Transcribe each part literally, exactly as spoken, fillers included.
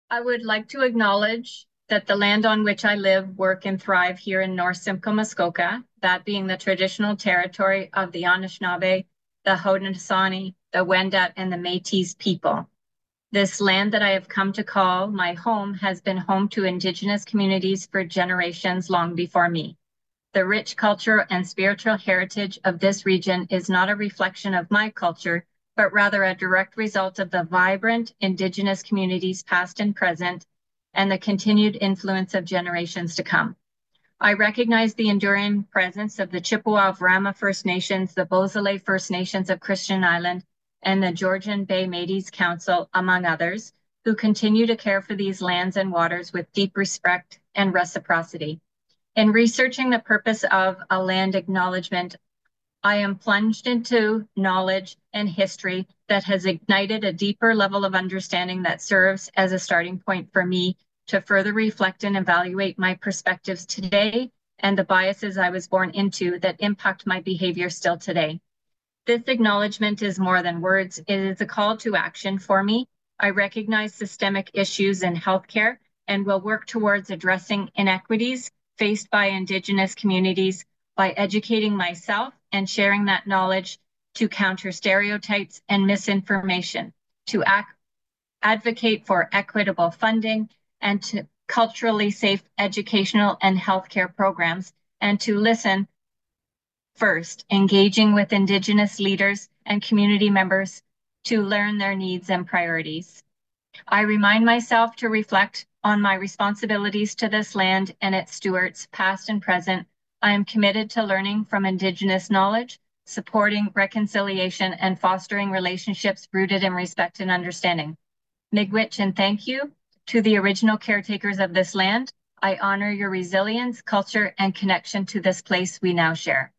I would like to acknowledge that the land on which I live, work, and thrive here in North Simcoe, Muskoka, that being the traditional territory of the Anishinaabe, the Haudenosaunee, the Wendat, and the Métis people. This land that I have come to call my home has been home to Indigenous communities for generations long before me. The rich cultural and spiritual heritage of this region is not a reflection of my culture, but rather a direct result of the vibrant Indigenous communities past and present, and the continued influence of generations to come. I recognize the enduring presence of the Chippewa of Rama First Nations, the Beausoleil First Nations of Christian Island, and the Georgian Bay Métis Council, among others, who continue to care for these lands and waters with deep respect and reciprocity. In researching the purpose of a land acknowledgement, I am plunged into knowledge and history that has ignited a deeper level of understanding that serves as a starting point for me to further reflect and evaluate my perspectives today and the biases I was born into that impact my behavior still today. This acknowledgement is more than words. It is a call to action for me. I recognize systemic issues in healthcare and will work towards addressing inequities faced by Indigenous communities by educating myself and sharing that knowledge to counter stereotypes and misinformation, to act, advocate for equitable funding, and to culturally safe educational and healthcare programs, and to listen first, engaging with Indigenous leaders and community members to learn their needs and priorities. I remind myself to reflect on my responsibilities to this land and its stewards, past and present. I am committed to learning from Indigenous knowledge, supporting reconciliation, and fostering relationships rooted in respect and understanding. Miigwech and thank you to the original caretakers of this land. I honor your resilience, culture, and connection to this place we now share.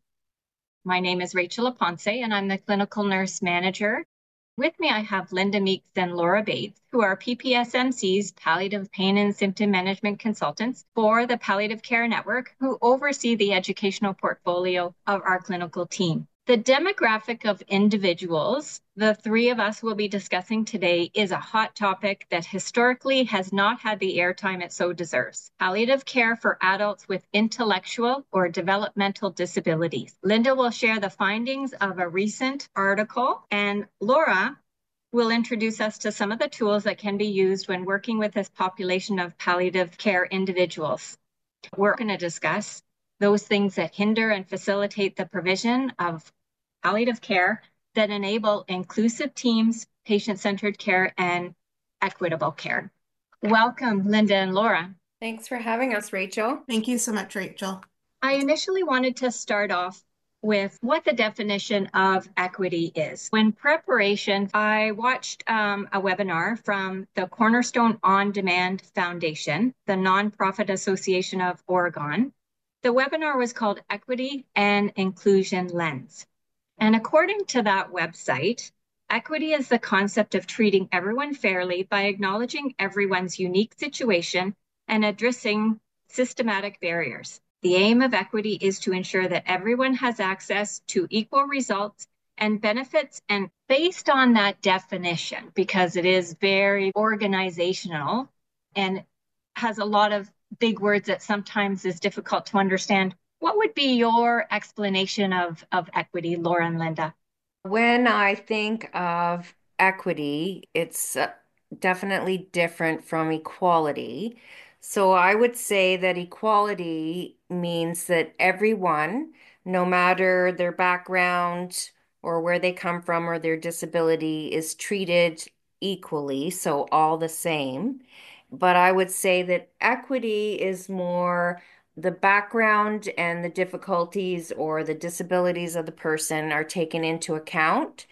My name is Rachel Aponce, and I'm the clinical nurse manager. With me, I have Linda Meeks and Laura Bates, who are P P S M C's Palliative Pain and Symptom Management Consultants for the Palliative Care Network, who oversee the educational portfolio of our clinical team. The demographic of individuals the three of us will be discussing today is a hot topic that historically has not had the airtime it so deserves. Palliative care for adults with intellectual or developmental disabilities. Linda will share the findings of a recent article, and Laura will introduce us to some of the tools that can be used when working with this population of palliative care individuals. We're going to discuss those things that hinder and facilitate the provision of palliative care that enable inclusive teams, patient-centered care, and equitable care. Welcome, Linda and Laura. Thanks for having us, Rachel. Thank you so much, Rachel. I initially wanted to start off with what the definition of equity is. When preparation, I watched um, a webinar from the Cornerstone On Demand Foundation, the nonprofit association of Oregon. The webinar was called Equity and Inclusion Lens. And according to that website, equity is the concept of treating everyone fairly by acknowledging everyone's unique situation and addressing systematic barriers. The aim of equity is to ensure that everyone has access to equal results and benefits, and based on that definition, because it is very organizational and has a lot of big words that sometimes is difficult to understand, what would be your explanation of, of equity, Laura and Linda? When I think of equity, it's uh, definitely different from equality. So I would say that equality means that everyone, no matter their background or where they come from or their disability, is treated equally, so all the same. But I would say that equity is more the background and the difficulties or the disabilities of the person are taken into account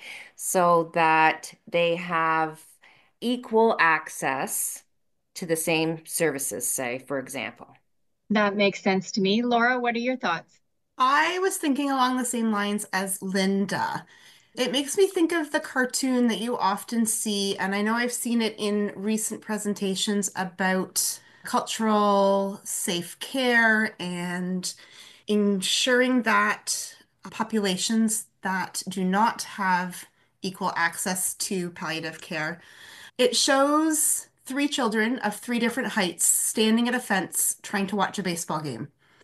so that they have equal access to the same services, say, for example. That makes sense to me. Laura, what are your thoughts? I was thinking along the same lines as Linda. It makes me think of the cartoon that you often see, and I know I've seen it in recent presentations about cultural safe care and ensuring that populations that do not have equal access to palliative care, it shows three children of three different heights standing at a fence trying to watch a baseball game.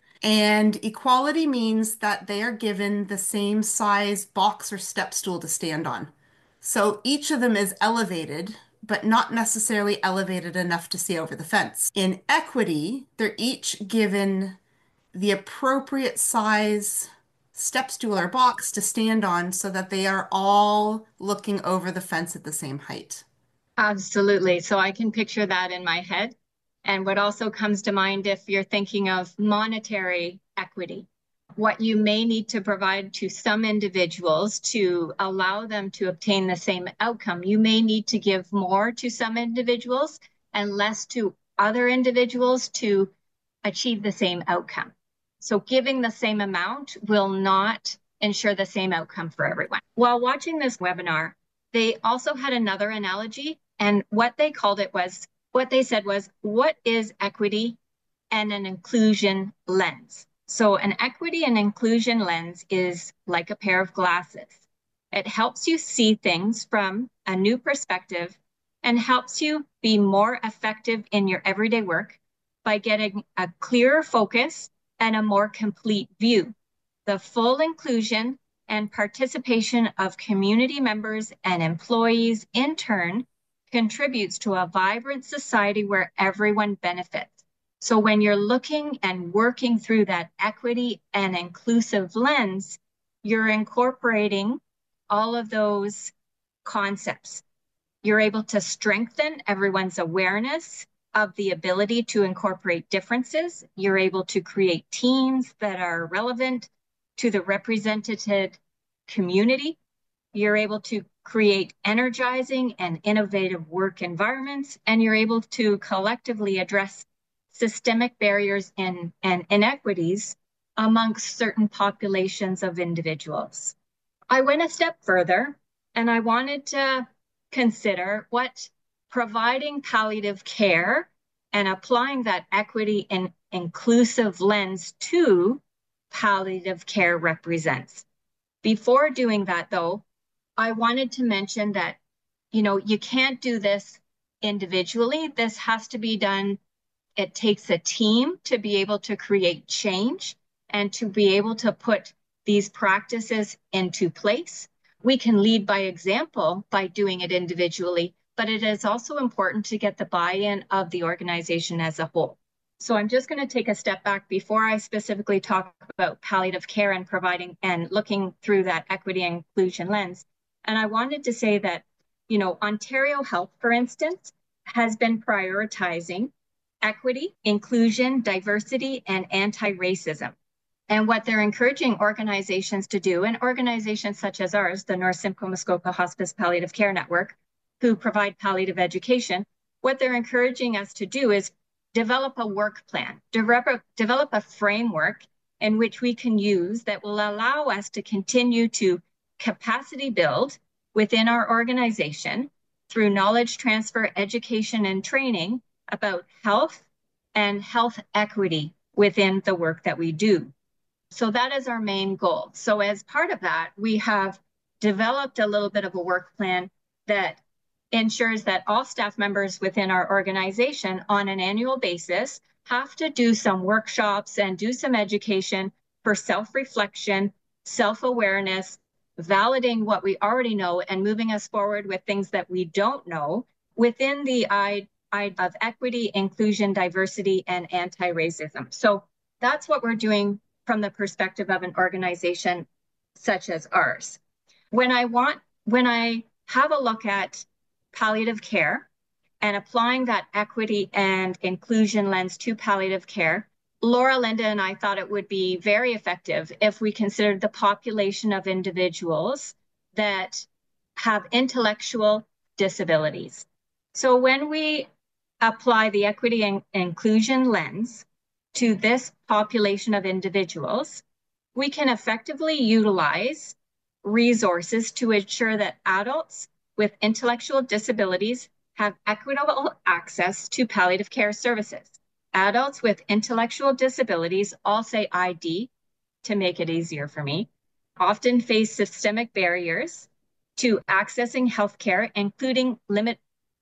And equality means that they are given the same size box or step stool to stand on. So each of them is elevated, but not necessarily elevated enough to see over the fence. In equity, they're each given the appropriate size step stool or box to stand on so that they are all looking over the fence at the same height. Absolutely. So I can picture that in my head. And what also comes to mind if you're thinking of monetary equity, what you may need to provide to some individuals to allow them to obtain the same outcome. You may need to give more to some individuals and less to other individuals to achieve the same outcome. So giving the same amount will not ensure the same outcome for everyone. While watching this webinar, they also had another analogy, and what they called it was, what they said was, what is equity and an inclusion lens? So an equity and inclusion lens is like a pair of glasses. It helps you see things from a new perspective and helps you be more effective in your everyday work by getting a clearer focus and a more complete view. The full inclusion and participation of community members and employees in turn contributes to a vibrant society where everyone benefits. So when you're looking and working through that equity and inclusive lens, you're incorporating all of those concepts. You're able to strengthen everyone's awareness of the ability to incorporate differences. You're able to create teams that are relevant to the represented community. You're able to create energizing and innovative work environments, and you're able to collectively address systemic barriers and, and inequities amongst certain populations of individuals. I went a step further, and I wanted to consider what providing palliative care and applying that equity and inclusive lens to palliative care represents. Before doing that, though, I wanted to mention that, you know, you can't do this individually. This has to be done. It takes a team to be able to create change and to be able to put these practices into place. We can lead by example by doing it individually, but it is also important to get the buy-in of the organization as a whole. So I'm just going to take a step back before I specifically talk about palliative care and providing and looking through that equity and inclusion lens. And I wanted to say that, you know, Ontario Health, for instance, has been prioritizing equity, inclusion, diversity, and anti-racism. And what they're encouraging organizations to do, and organizations such as ours, the North Simcoe Muskoka Hospice Palliative Care Network, who provide palliative education, what they're encouraging us to do is develop a work plan, de- develop a framework in which we can use that will allow us to continue to capacity build within our organization through knowledge transfer, education, and training about health and health equity within the work that we do. So that is our main goal. So as part of that, we have developed a little bit of a work plan that ensures that all staff members within our organization on an annual basis have to do some workshops and do some education for self-reflection, self-awareness, validating what we already know and moving us forward with things that we don't know within the eye of equity, inclusion, diversity, and anti-racism. So that's what we're doing from the perspective of an organization such as ours. When I want, when I have a look at palliative care and applying that equity and inclusion lens to palliative care, Laura, Linda, and I thought it would be very effective if we considered the population of individuals that have intellectual disabilities. So when we apply the equity and inclusion lens to this population of individuals, we can effectively utilize resources to ensure that adults with intellectual disabilities have equitable access to palliative care services. Adults with intellectual disabilities, I'll say I D to make it easier for me, often face systemic barriers to accessing healthcare, including limit,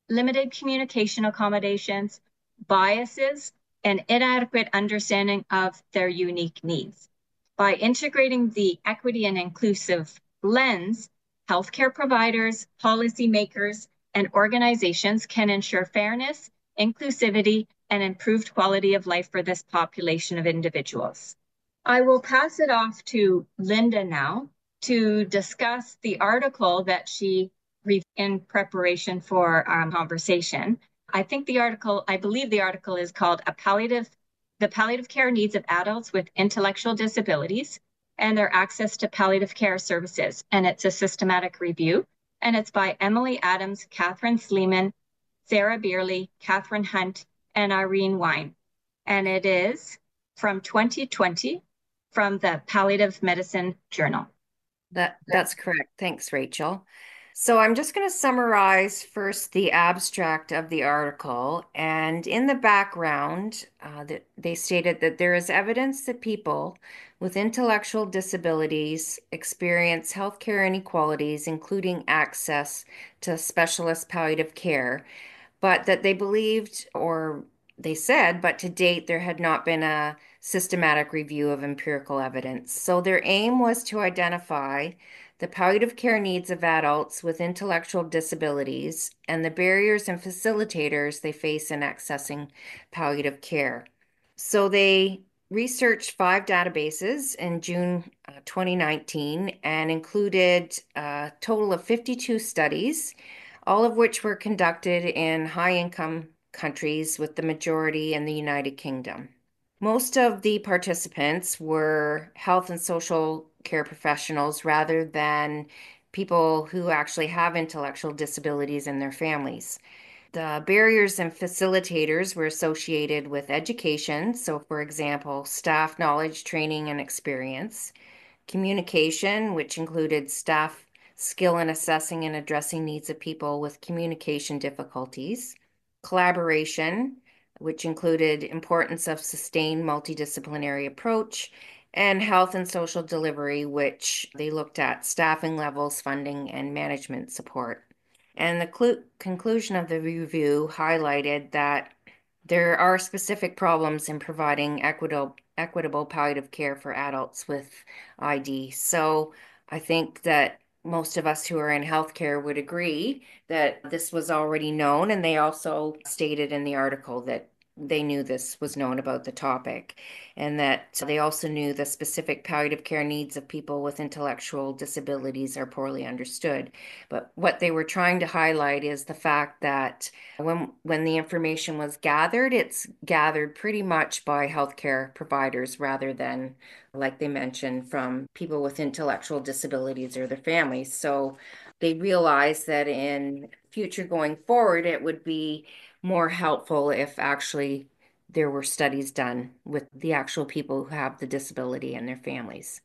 limited communication accommodations, biases, and inadequate understanding of their unique needs. By integrating the equity and inclusive lens, healthcare providers, policymakers, and organizations can ensure fairness, inclusivity, and improved quality of life for this population of individuals. I will pass it off to Linda now to discuss the article that she read in preparation for our conversation. I think the article, I believe the article is called A Palliative, The Palliative Care Needs of Adults with Intellectual Disabilities and Their Access to Palliative Care Services. And it's a systematic review. And it's by Emily Adams, Catherine Sleeman, Sarah Beerley, Catherine Hunt, and Irene Wine. And it is from twenty twenty from the Palliative Medicine Journal. That, that's correct. Thanks, Rachel. So I'm just going to summarize first the abstract of the article. And in the background, uh, that they stated that there is evidence that people with intellectual disabilities experience healthcare inequalities, including access to specialist palliative care, but that they believed, or they said, but to date, there had not been a systematic review of empirical evidence. So their aim was to identify the palliative care needs of adults with intellectual disabilities and the barriers and facilitators they face in accessing palliative care. So they researched five databases in June uh, twenty nineteen and included a total of fifty-two studies, all of which were conducted in high-income countries, with the majority in the United Kingdom. Most of the participants were health and social care professionals rather than people who actually have intellectual disabilities in their families. The barriers and facilitators were associated with education. So, for example, staff knowledge, training, and experience. Communication, which included staff skill in assessing and addressing needs of people with communication difficulties. Collaboration, which included importance of sustained multidisciplinary approach. And health and social delivery, which they looked at staffing levels, funding, and management support. And the clu- conclusion of the review highlighted that there are specific problems in providing equitable, equitable palliative care for adults with I D. So I think that most of us who are in healthcare would agree that this was already known, and they also stated in the article that they knew this was known about the topic, and that they also knew the specific palliative care needs of people with intellectual disabilities are poorly understood. But what they were trying to highlight is the fact that when when the information was gathered, it's gathered pretty much by healthcare providers rather than, like they mentioned, from people with intellectual disabilities or their families. So they realized that in future going forward, it would be more helpful if actually there were studies done with the actual people who have the disability and their families.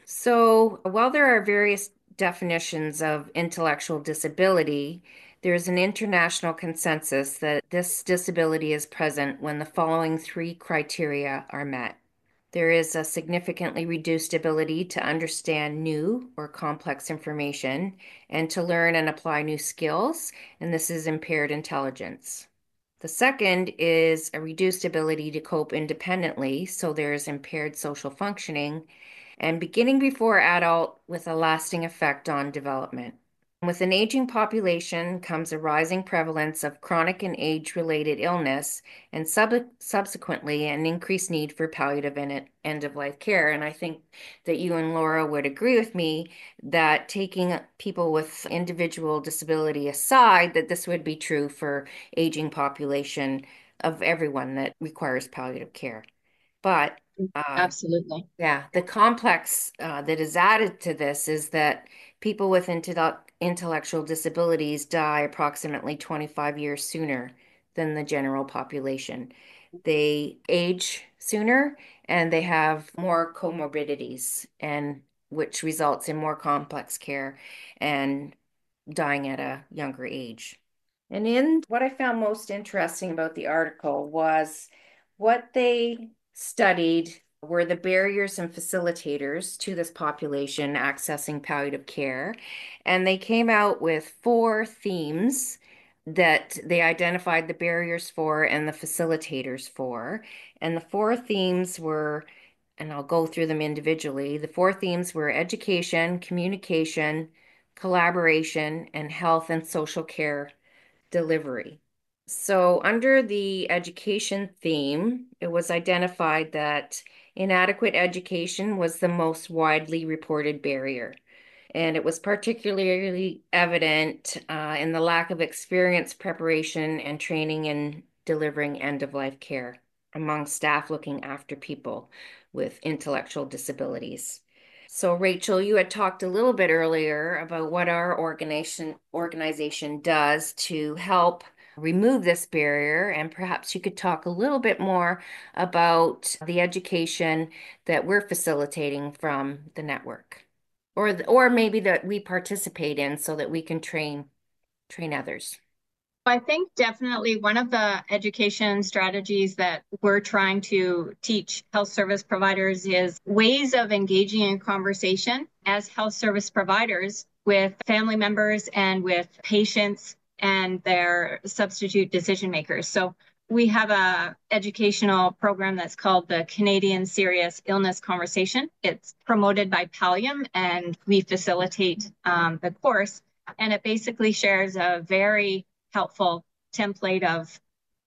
So while there are various definitions of intellectual disability, there's an international consensus that this disability is present when the following three criteria are met. There is a significantly reduced ability to understand new or complex information and to learn and apply new skills, and this is impaired intelligence. The second is a reduced ability to cope independently, so there's impaired social functioning, and beginning before adult with a lasting effect on development. With an aging population comes a rising prevalence of chronic and age-related illness, and sub- subsequently an increased need for palliative and end-of-life care. And I think that you and Laura would agree with me that taking people with individual disability aside, that this would be true for aging population of everyone that requires palliative care. But uh, Absolutely. yeah, the complex uh, that is added to this is that people with intellect intellectual disabilities die approximately twenty-five years sooner than the general population. They age sooner and they have more comorbidities, and which results in more complex care and dying at a younger age. And in what I found most interesting about the article was what they studied were the barriers and facilitators to this population accessing palliative care. And they came out with four themes that they identified the barriers for and the facilitators for. And the four themes were, and I'll go through them individually. The four themes were education, communication, collaboration, and health and social care delivery. So, under the education theme, it was identified that inadequate education was the most widely reported barrier. And it was particularly evident uh, in the lack of experience, preparation, and training in delivering end-of-life care among staff looking after people with intellectual disabilities. So, Rachel, you had talked a little bit earlier about what our organization organization does to help remove this barrier, and perhaps you could talk a little bit more about the education that we're facilitating from the network, or or maybe that we participate in so that we can train train others. I think definitely one of the education strategies that we're trying to teach health service providers is ways of engaging in conversation as health service providers with family members and with patients and their substitute decision makers. So we have a educational program that's called the Canadian Serious Illness Conversation. It's promoted by Pallium, and we facilitate um, the course. And it basically shares a very helpful template of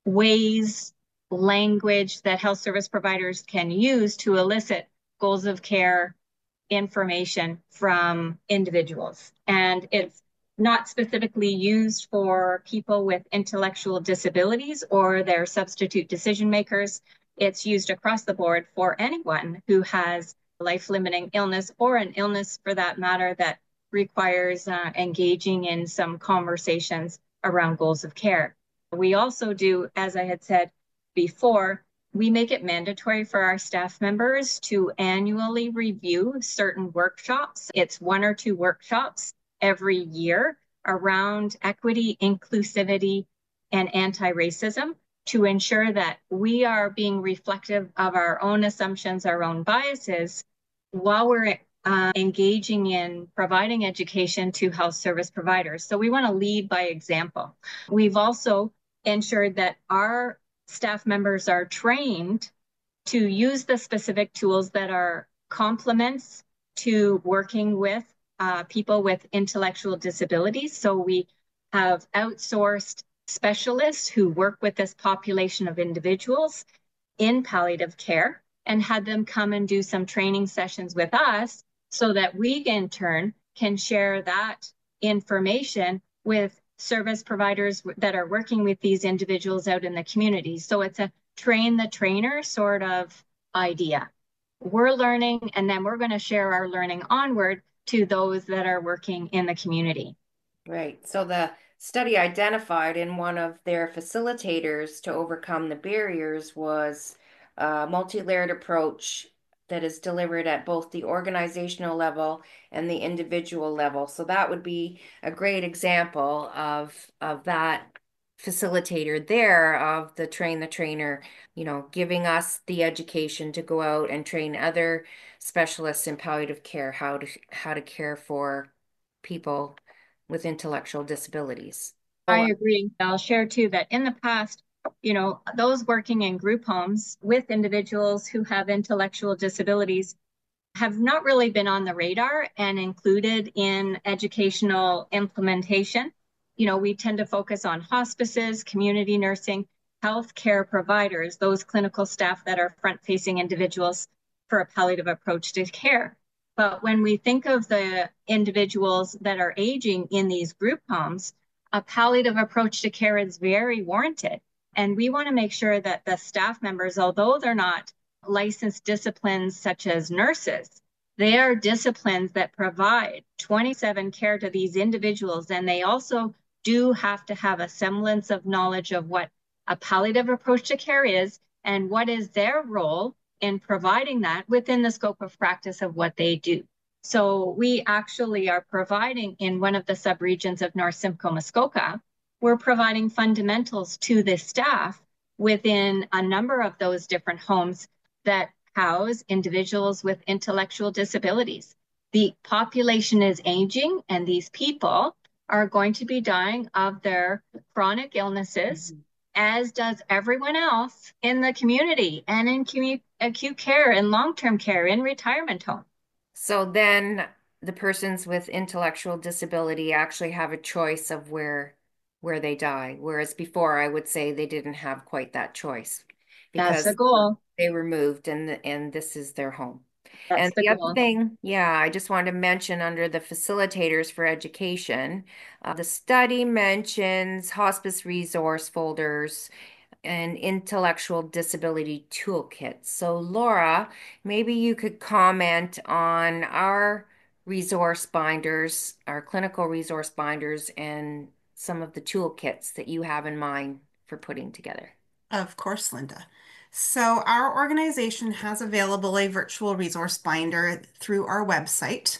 ways, language that health service providers can use to elicit goals of care information from individuals. And it's not specifically used for people with intellectual disabilities or their substitute decision makers. It's used across the board for anyone who has life-limiting illness, or an illness for that matter that requires uh, engaging in some conversations around goals of care. We also do, as I had said before, we make it mandatory for our staff members to annually review certain workshops. It's one or two workshops every year around equity, inclusivity, and anti-racism to ensure that we are being reflective of our own assumptions, our own biases, while we're Uh, engaging in providing education to health service providers. So we want to lead by example. We've also ensured that our staff members are trained to use the specific tools that are complements to working with uh, people with intellectual disabilities. So we have outsourced specialists who work with this population of individuals in palliative care and had them come and do some training sessions with us, so that we in turn can share that information with service providers that are working with these individuals out in the community. So it's a train the trainer sort of idea. We're learning, and then we're going to share our learning onward to those that are working in the community. Right. So the study identified in one of their facilitators to overcome the barriers was a multi-layered approach that is delivered at both the organizational level and the individual level. So that would be a great example of, of that facilitator there, of the train the trainer, you know, giving us the education to go out and train other specialists in palliative care how to how to care for people with intellectual disabilities. I agree. I'll share too that in the past, you know, those working in group homes with individuals who have intellectual disabilities have not really been on the radar and included in educational implementation. You know, we tend to focus on hospices, community nursing, healthcare providers, those clinical staff that are front-facing individuals for a palliative approach to care. But when we think of the individuals that are aging in these group homes, a palliative approach to care is very warranted. And we want to make sure that the staff members, although they're not licensed disciplines such as nurses, they are disciplines that provide twenty-seven care to these individuals. And they also do have to have a semblance of knowledge of what a palliative approach to care is and what is their role in providing that within the scope of practice of what they do. So we actually are providing in one of the subregions of North Simcoe Muskoka, we're providing fundamentals to the staff within a number of those different homes that house individuals with intellectual disabilities. The population is aging, and these people are going to be dying of their chronic illnesses, mm-hmm. as does everyone else in the community and in commu- acute care and long-term care in retirement home. So then the persons with intellectual disability actually have a choice of where where they die, whereas before I would say they didn't have quite that choice because that's the goal. They were moved and and this is their home. That's and the, the goal. other thing, yeah, I just wanted to mention under the facilitators for education, uh, the study mentions hospice resource folders and intellectual disability toolkits. So Laura, maybe you could comment on our resource binders, our clinical resource binders, and some of the toolkits that you have in mind for putting together. Of course, Linda. So our organization has available a virtual resource binder through our website.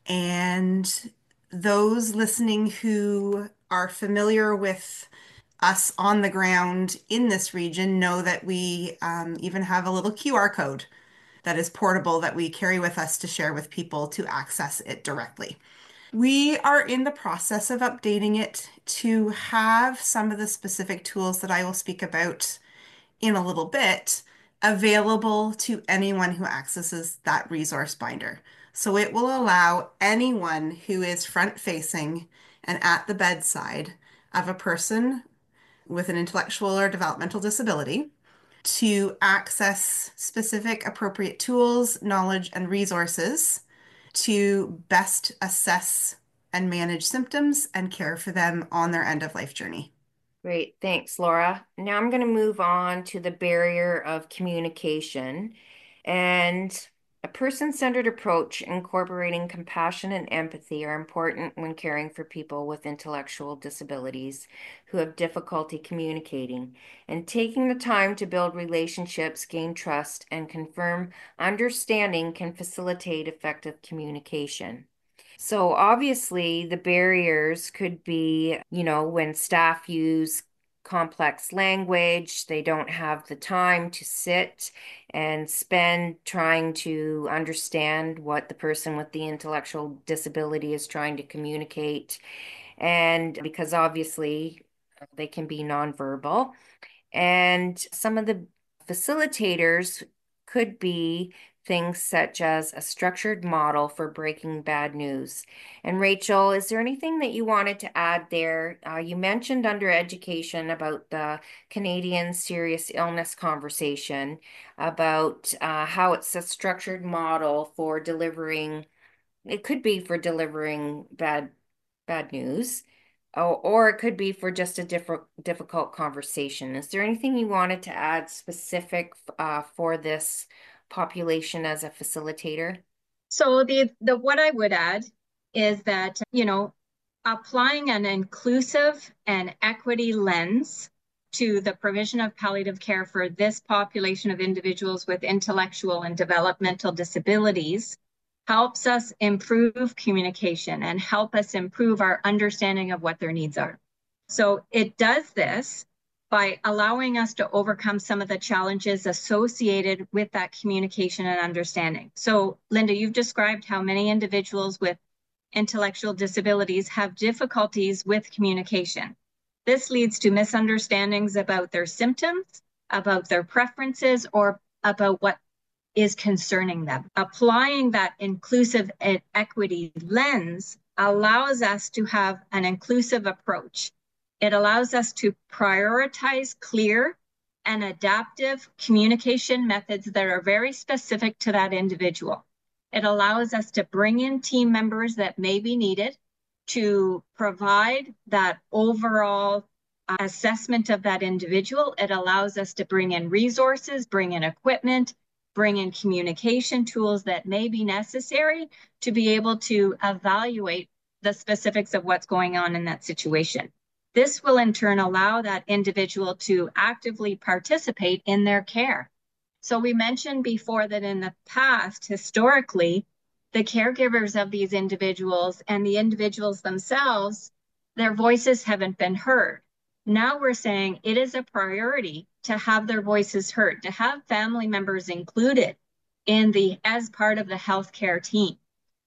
And those listening who are familiar with us on the ground in this region know that we um, even have a little Q R code that is portable that we carry with us to share with people to access it directly. We are in the process of updating it to have some of the specific tools that I will speak about in a little bit available to anyone who accesses that resource binder. So it will allow anyone who is front facing and at the bedside of a person with an intellectual or developmental disability to access specific appropriate tools, knowledge, and resources to best assess and manage symptoms and care for them on their end of life journey. Great, thanks, Laura. Now I'm going to move on to the barrier of communication. And a person-centered approach incorporating compassion and empathy are important when caring for people with intellectual disabilities who have difficulty communicating. And taking the time to build relationships, gain trust, and confirm understanding can facilitate effective communication. So obviously the barriers could be, you know, when staff use complex language, they don't have the time to sit and spend trying to understand what the person with the intellectual disability is trying to communicate. And because obviously they can be nonverbal. And some of the facilitators could be things such as a structured model for breaking bad news. And Rachel, is there anything that you wanted to add there? Uh, you mentioned under education about the Canadian serious illness conversation, about uh, how it's a structured model for delivering, it could be for delivering bad bad news. Oh, or it could be for just a different difficult conversation. Is there anything you wanted to add specific uh, for this population as a facilitator? So the the what I would add is that, you know, applying an inclusive and equity lens to the provision of palliative care for this population of individuals with intellectual and developmental disabilities helps us improve communication and help us improve our understanding of what their needs are. So it does this by allowing us to overcome some of the challenges associated with that communication and understanding. So Linda, you've described how many individuals with intellectual disabilities have difficulties with communication. This leads to misunderstandings about their symptoms, about their preferences, or about what is concerning them. Applying that inclusive and equity lens allows us to have an inclusive approach. It allows us to prioritize clear and adaptive communication methods that are very specific to that individual. It allows us to bring in team members that may be needed to provide that overall assessment of that individual. It allows us to bring in resources, bring in equipment, bring in communication tools that may be necessary to be able to evaluate the specifics of what's going on in that situation. This will in turn allow that individual to actively participate in their care. So we mentioned before that in the past, historically, the caregivers of these individuals and the individuals themselves, their voices haven't been heard. Now we're saying it is a priority to have their voices heard, to have family members included in the as part of the healthcare team.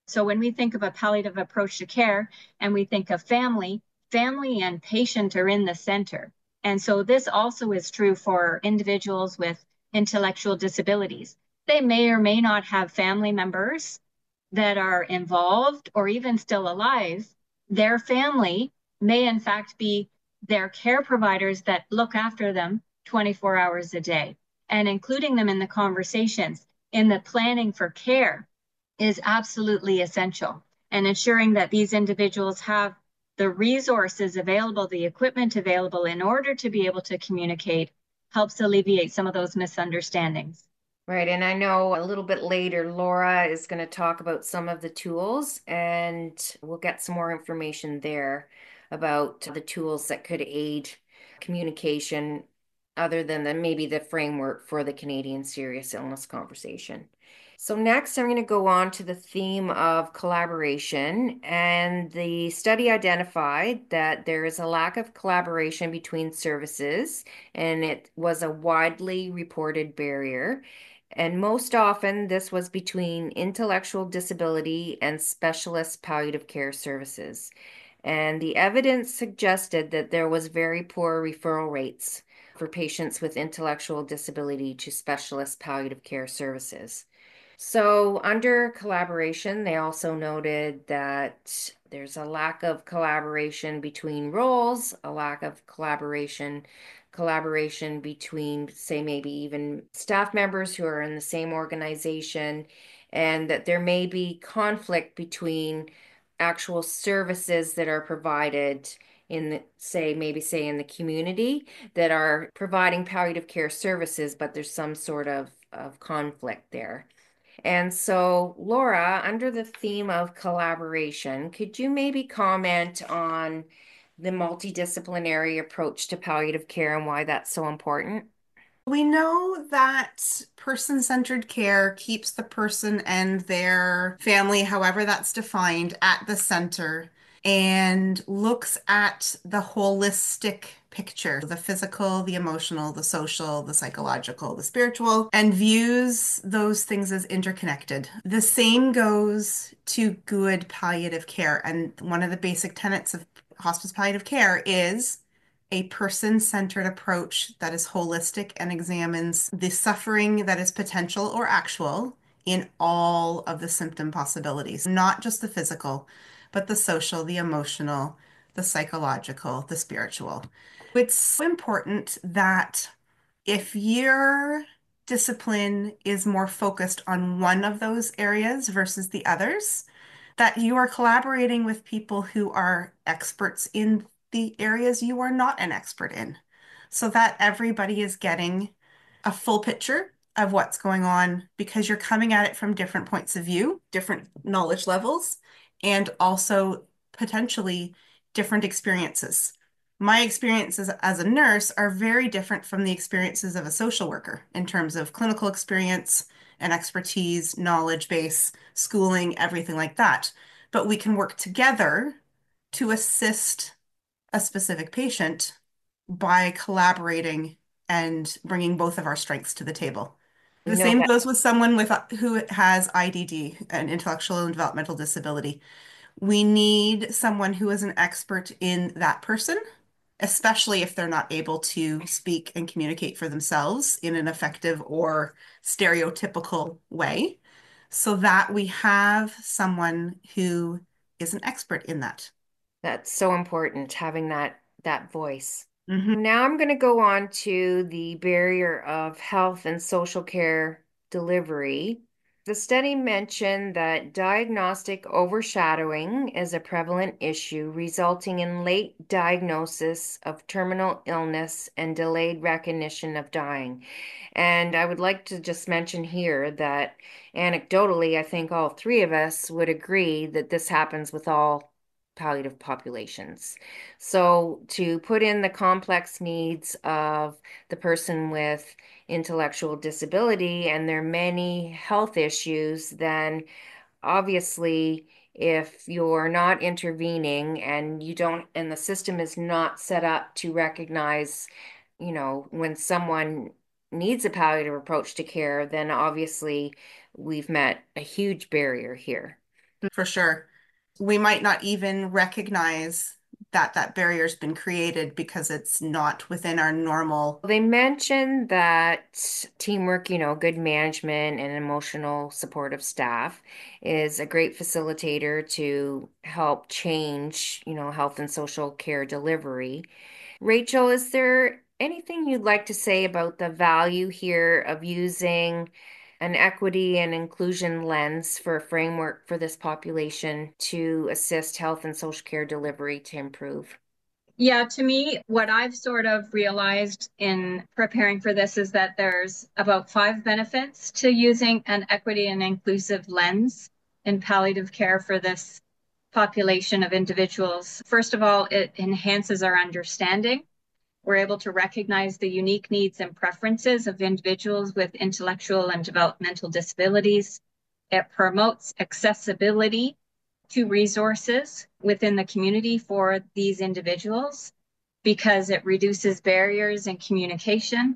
So when we think of a palliative approach to care and we think of family, family and patient are in the center. And so this also is true for individuals with intellectual disabilities. They may or may not have family members that are involved or even still alive. Their family may in fact be their care providers that look after them twenty-four hours a day. And including them in the conversations, in the planning for care, is absolutely essential. And ensuring that these individuals have the resources available, the equipment available in order to be able to communicate helps alleviate some of those misunderstandings. Right. And I know a little bit later, Laura is going to talk about some of the tools, and we'll get some more information there about the tools that could aid communication other than the, maybe the framework for the Canadian Serious Illness Conversation. So next, I'm going to go on to the theme of collaboration, and the study identified that there is a lack of collaboration between services, and it was a widely reported barrier. And most often, this was between intellectual disability and specialist palliative care services. And the evidence suggested that there was very poor referral rates for patients with intellectual disability to specialist palliative care services. So, under collaboration, they also noted that there's a lack of collaboration between roles, a lack of collaboration, collaboration between, say, maybe even staff members who are in the same organization, and that there may be conflict between actual services that are provided in the, say, maybe say in the community that are providing palliative care services, but there's some sort of, of conflict there. And so, Laura, under the theme of collaboration, could you maybe comment on the multidisciplinary approach to palliative care and why that's so important? We know that person-centered care keeps the person and their family, however that's defined, at the center and looks at the holistic picture, the physical, the emotional, the social, the psychological, the spiritual, and views those things as interconnected. The same goes to good palliative care. And one of the basic tenets of hospice palliative care is a person-centered approach that is holistic and examines the suffering that is potential or actual in all of the symptom possibilities, not just the physical, but the social, the emotional, the psychological, the spiritual. It's important that if your discipline is more focused on one of those areas versus the others, that you are collaborating with people who are experts in the areas you are not an expert in, so that everybody is getting a full picture of what's going on because you're coming at it from different points of view, different knowledge levels, and also potentially different experiences. My experiences as a nurse are very different from the experiences of a social worker in terms of clinical experience and expertise, knowledge base, schooling, everything like that. But we can work together to assist a specific patient by collaborating and bringing both of our strengths to the table. The No, same that goes with someone with who has I D D, an intellectual and developmental disability. We need someone who is an expert in that person, especially if they're not able to speak and communicate for themselves in an effective or stereotypical way, so that we have someone who is an expert in that. that's so important, having that that voice. Mhm. Now I'm going to go on to the barrier of health and social care delivery. The study mentioned that diagnostic overshadowing is a prevalent issue, resulting in late diagnosis of terminal illness and delayed recognition of dying. And I would like to just mention here that anecdotally, I think all three of us would agree that this happens with all palliative populations. So to put in the complex needs of the person with intellectual disability and their many health issues, then obviously if you're not intervening and you don't, and the system is not set up to recognize, you know, when someone needs a palliative approach to care, then obviously we've met a huge barrier here. For sure. We might not even recognize that that barrier's been created because it's not within our normal. They mentioned that teamwork, you know, good management and emotional support of staff is a great facilitator to help change, you know, health and social care delivery. Rachel, is there anything you'd like to say about the value here of using an equity and inclusion lens for a framework for this population to assist health and social care delivery to improve? Yeah, to me, what I've sort of realized in preparing for this is that there's about five benefits to using an equity and inclusive lens in palliative care for this population of individuals. First of all, it enhances our understanding. We're able to recognize the unique needs and preferences of individuals with intellectual and developmental disabilities. It promotes accessibility to resources within the community for these individuals because it reduces barriers in communication.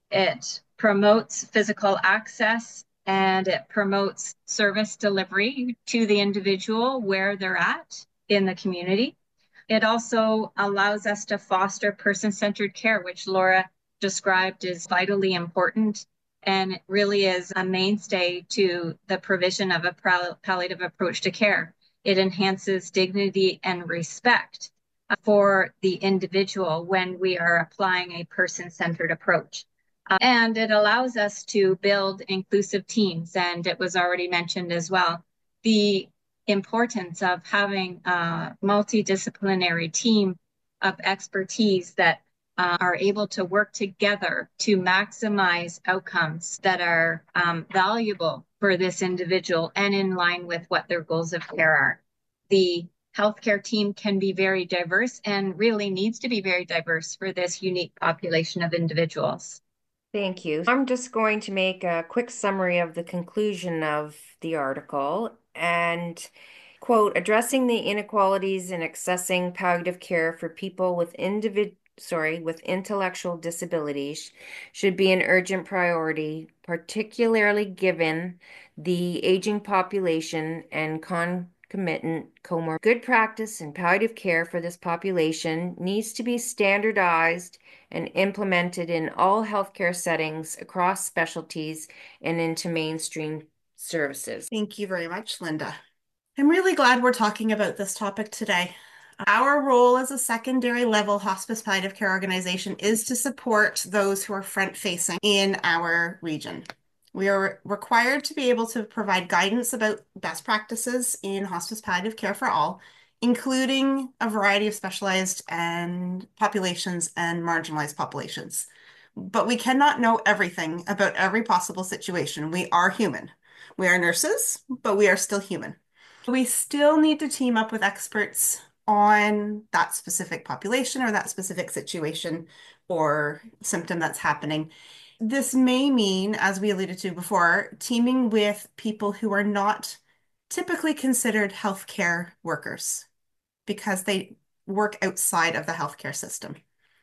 It promotes physical access and it promotes service delivery to the individual where they're at in the community. It also allows us to foster person-centered care, which Laura described as vitally important and really is a mainstay to the provision of a palliative approach to care. It enhances dignity and respect for the individual when we are applying a person-centered approach. Uh, and it allows us to build inclusive teams. And it was already mentioned as well, the importance of having a multidisciplinary team of expertise that uh, are able to work together to maximize outcomes that are um, valuable for this individual and in line with what their goals of care are. The healthcare team can be very diverse and really needs to be very diverse for this unique population of individuals. Thank you. I'm just going to make a quick summary of the conclusion of the article and quote, addressing the inequalities in accessing palliative care for people with individ sorry, with intellectual disabilities should be an urgent priority, particularly given the aging population and concomitant comorbid. Good practice in palliative care for this population needs to be standardized and implemented in all healthcare settings across specialties and into mainstream services. Thank you very much, Linda. I'm really glad we're talking about this topic today. Our role as a secondary level hospice palliative care organization is to support those who are front facing in our region. We are required to be able to provide guidance about best practices in hospice palliative care for all, including a variety of specialized and populations and marginalized populations. But we cannot know everything about every possible situation. We are human. We are nurses, but we are still human. We still need to team up with experts on that specific population or that specific situation or symptom that's happening. This may mean, as we alluded to before, teaming with people who are not typically considered healthcare workers because they work outside of the healthcare system.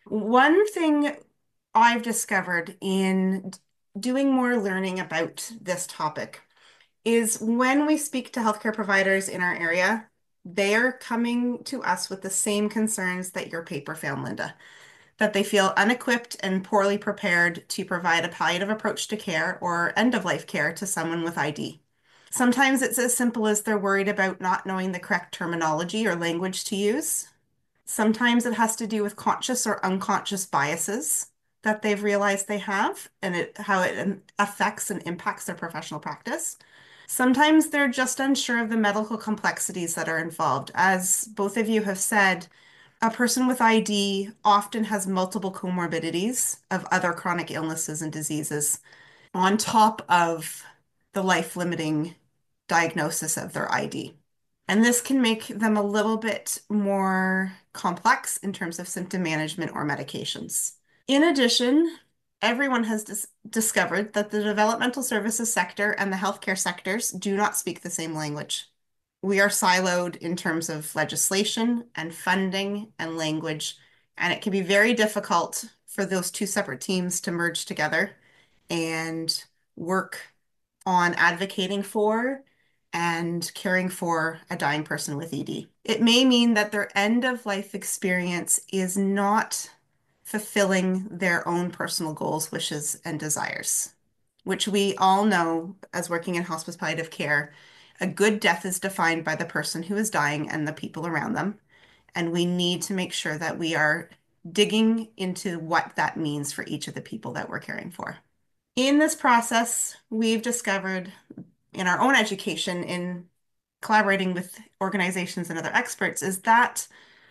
One thing I've discovered in doing more learning about this topic is when we speak to healthcare providers in our area, they are coming to us with the same concerns that your paper found, Linda, that they feel unequipped and poorly prepared to provide a palliative approach to care or end-of-life care to someone with I D. Sometimes it's as simple as they're worried about not knowing the correct terminology or language to use. Sometimes it has to do with conscious or unconscious biases that they've realized they have and it, how it affects and impacts their professional practice. Sometimes they're just unsure of the medical complexities that are involved. As both of you have said, a person with I D often has multiple comorbidities of other chronic illnesses and diseases on top of the life-limiting diagnosis of their I D. And this can make them a little bit more complex in terms of symptom management or medications. In addition, everyone has dis discovered that the developmental services sector and the healthcare sectors do not speak the same language. We are siloed in terms of legislation and funding and language, and it can be very difficult for those two separate teams to merge together and work on advocating for and caring for a dying person with E D. It may mean that their end of life experience is not fulfilling their own personal goals, wishes, and desires, which we all know as working in hospice palliative care. A good death is defined by the person who is dying and the people around them. And we need to make sure that we are digging into what that means for each of the people that we're caring for. In this process, we've discovered in our own education, in collaborating with organizations and other experts, is that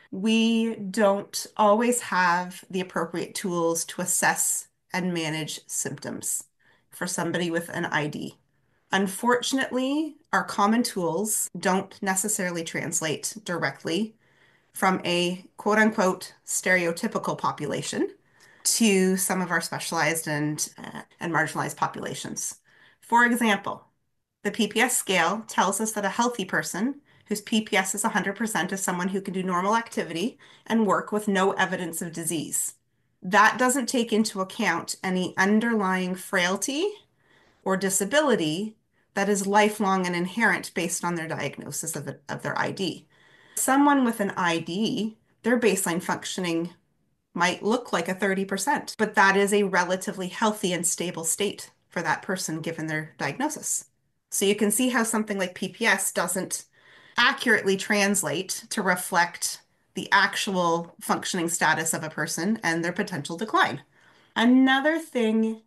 we don't always have the appropriate tools to assess and manage symptoms for somebody with an I D. Unfortunately, our common tools don't necessarily translate directly from a quote unquote stereotypical population to some of our specialized and, uh, and marginalized populations. For example, the P P S scale tells us that a healthy person whose P P S is one hundred percent is someone who can do normal activity and work with no evidence of disease. That doesn't take into account any underlying frailty or disability that is lifelong and inherent based on their diagnosis of, of their I D. Someone with an I D, their baseline functioning might look like a thirty percent, but that is a relatively healthy and stable state for that person given their diagnosis. So you can see how something like P P S doesn't accurately translate to reflect the actual functioning status of a person and their potential decline. Another thing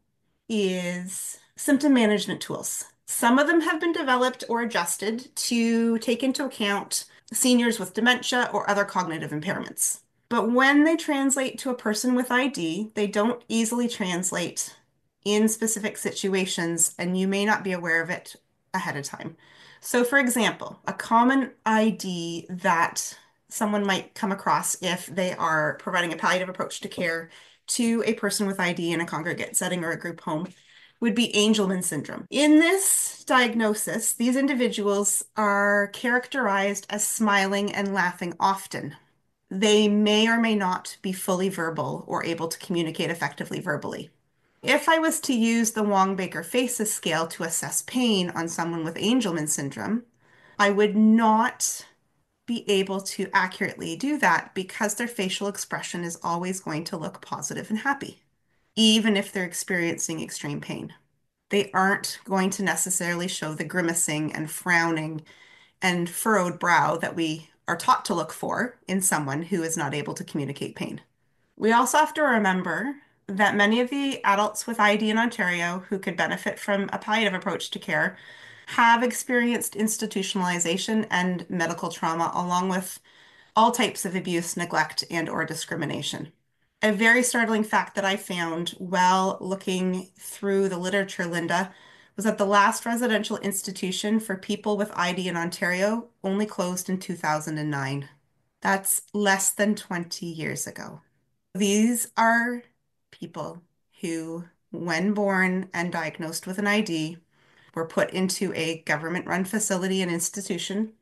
is symptom management tools. Some of them have been developed or adjusted to take into account seniors with dementia or other cognitive impairments. But when they translate to a person with I D, they don't easily translate in specific situations, and you may not be aware of it ahead of time. So, for example, a common I D that someone might come across if they are providing a palliative approach to care to a person with I D in a congregate setting or a group home would be Angelman syndrome. In this diagnosis, these individuals are characterized as smiling and laughing often. They may or may not be fully verbal or able to communicate effectively verbally. If I was to use the Wong-Baker-Faces scale to assess pain on someone with Angelman syndrome, I would not be able to accurately do that because their facial expression is always going to look positive and happy, even if they're experiencing extreme pain. They aren't going to necessarily show the grimacing and frowning and furrowed brow that we are taught to look for in someone who is not able to communicate pain. We also have to remember that many of the adults with I D in Ontario who could benefit from a palliative approach to care have experienced institutionalization and medical trauma, along with all types of abuse, neglect, and or discrimination. A very startling fact that I found while looking through the literature, Linda, was that the last residential institution for people with I D in Ontario only closed in two thousand nine. That's less than twenty years ago. These are people who, when born and diagnosed with an I D, were put into a government-run facility and institution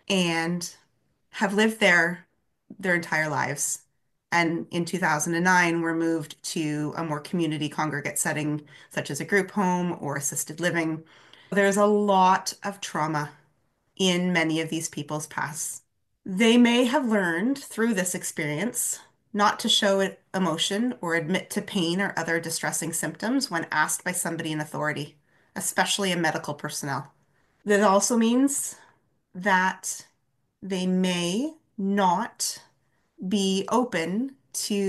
and have lived there their entire lives. And in two thousand nine, were moved to a more community congregate setting, such as a group home or assisted living. There's a lot of trauma in many of these people's pasts. They may have learned through this experience not to show emotion or admit to pain or other distressing symptoms when asked by somebody in authority, especially a medical personnel. That also means that they may not be open